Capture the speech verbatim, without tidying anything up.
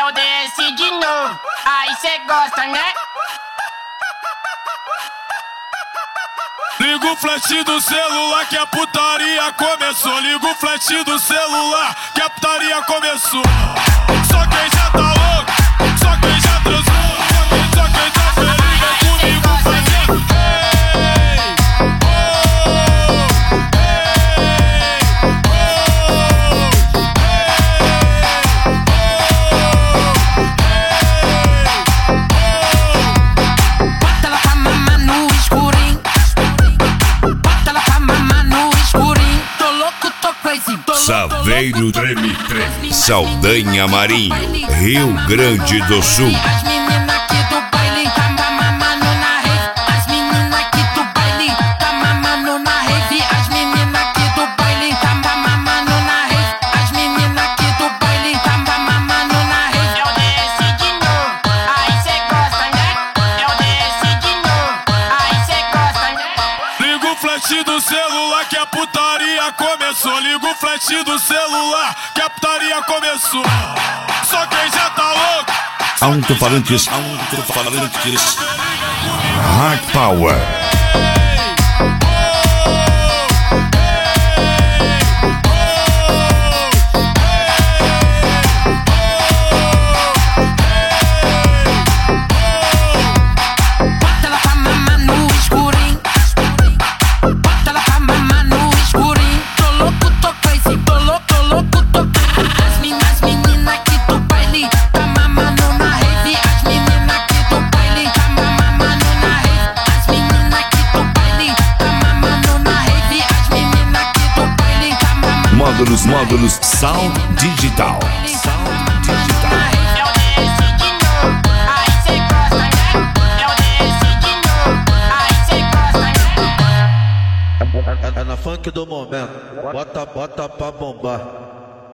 Eu desci de novo, aí cê gosta, né? Liga o flash do celular que a putaria começou. Liga o flash do celular que a putaria começou. Só quem já tá louco, só quem já transou, só quem tá feliz é comigo fazer. Ei, oh, Bota ela pra mamar no escurinho. Bota ela pra mamar no escurinho. Tô louco, tô crazy. Tô louco, Saveiro Treme Treme, Saldanha Marinho, Rio Grande do Sul. As meninas aqui do baile tá mamando na rave. As meninas aqui do baile tá mamando na rave. As meninas aqui do baile tá mamando na rave. As meninas aqui do baile tá mamando na rave. Eu desci de novo, aí cê gosta, né? Eu desci de novo, aí cê gosta, né? liga o flash do celular que a putaria começou. Liga o flash do celular que a putaria começou. Só quem já tá louco, Alto-falantes, alto-falantes, Hard Power. Bota ela pra mamar no escurinho. Bota ela pra mamar no escurinho. Tô louco, tô crazy. Tô louco, tô louco, tô crazy. As meninas, meninas aqui do baile tá mamando na rave. As meninas aqui do baile tá mamando na rave. As meninas aqui do baile tá mamando na rave. As meninas aqui do baile tá mamando. Módulos, módulos, Sound Digital. Sound Digital. Eu desci de novo, aí cê gosta, né? Eu desci de novo, aí cê gosta, né? É, é na funk do momento, bota, bota pra bombar.